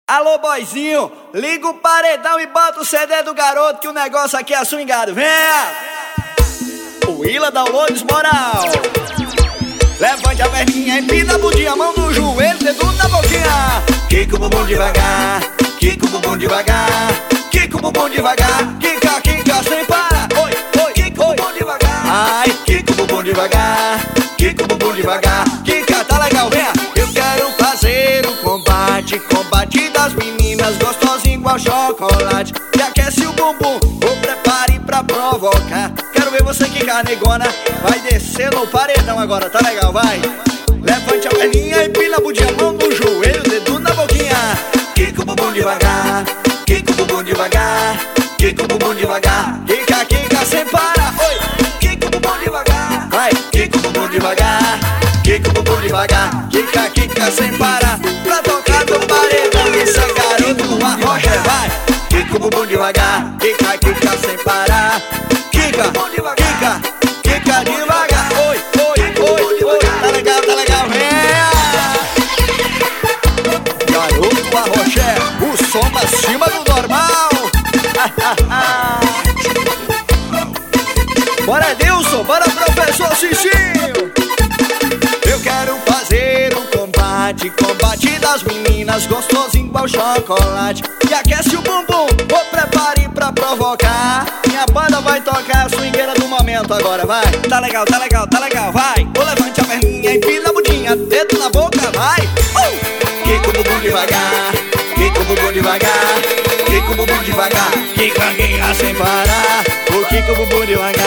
Alô, boizinho, liga o paredão e bota o CD do garoto que o negócio aqui é swingado. Venha! O Willa Downloads Moral. Levante a perninha, empina a bundinha, mão no joelho, dedo na boquinha. Quica o bumbum devagar, quica o bumbum devagar, quica o bumbum devagar, quica, quica sem parar. Oi, oi, quica o bumbum devagar. Ai, quica o bumbum devagar, quica o bumbum devagar, quica, tá legal, venha. Eu quero fazer o combate, combate das meninas, gostosinho igual chocolate, que aquece o bumbum, ou prepare pra provocar. Quero ver você quicar, negona, vai descer no paredão agora, tá legal, vai. Levante a perninha, empina a bundinha, mão no joelho, dedo na boquinha. Quica o bumbum devagar, quica o bumbum devagar, quica o bumbum devagar, quica, quica sem parar. Oi, quica o bumbum devagar, vai, quica o bumbum devagar, quica o bumbum devagar, quica, quica sem parar. Pra tocar no paredão, esse é garoto do Arrocha, vai. Quica o bumbum devagar, quica, quica sem parar. Quica, quica, quica devagar. Oi, oi, oi, oi, tá legal, venha. Garoto Arrocha, o som acima do normal. Bora, Dilson, bora, professor Cicinho. Eu quero fazer um combate, combate das meninas, gostosinho igual chocolate, que aquece o bumbum, ou prepare pra provocar. Minha banda vai tocar a swingueira do momento agora, vai. Tá legal, vai. Ou levante a perninha, empina a bundinha, dedo na boca, vai. Quica o bumbum devagar, quica o bumbum devagar, quica o bumbum devagar, quica, quica sem parar. O quica o bumbum devagar.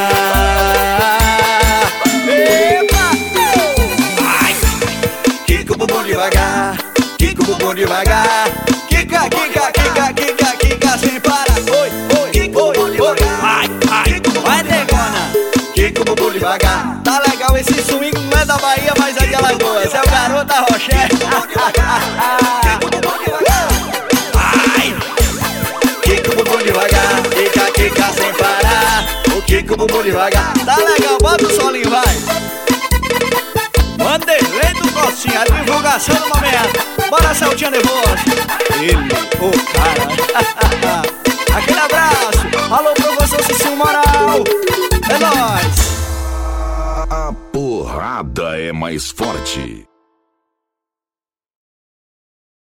Epa! Ai! Quica o bumbum devagar, quica o bumbum devagar, quica, quica, quica, quica, quica sem parar. Oi, oi, oi, oi, ai, ai, vai, negona. Quica o bumbum devagar. Tá legal, esse swing não é da Bahia, mas é de Alagoas. É o garoto Arrocha. Ai! Quica o bumbum devagar, quica, quica sem parar. O quica o bumbum devagar. Tá legal, bota o solinho, vai. Vanderlei do Cocinha, a divulgação do momento. Bora, Celtinha nervoso. Ele, o cara. Aquele abraço. Alô, professor Cicinho Moral. É nóis. A porrada é mais forte.